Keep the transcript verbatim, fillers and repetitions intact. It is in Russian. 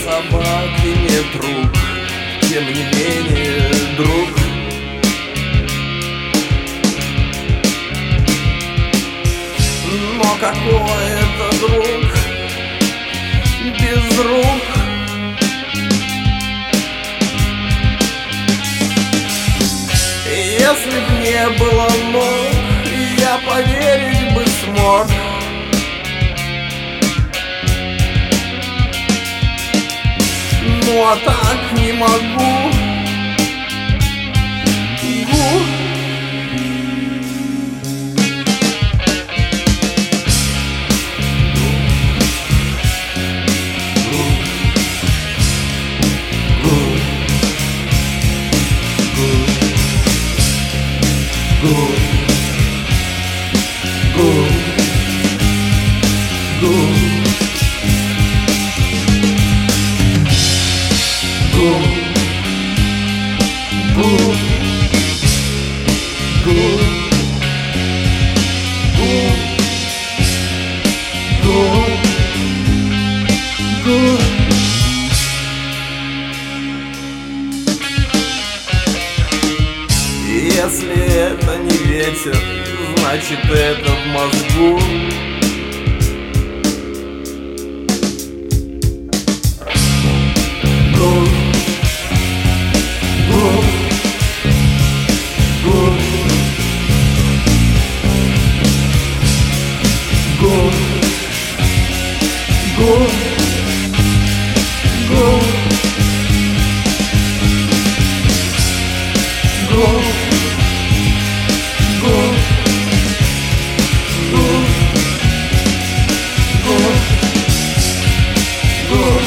собаки нет рук, тем не менее, друг. Но какой это друг без рук? Если б не было ног, я поверить бы смог. Ну а так не могу. Гу. Go, go, go, go, go, go, go, go, go. Если это не ветер, значит это в мозгу. Go, go, go, go, go, go, go. Go, go, go.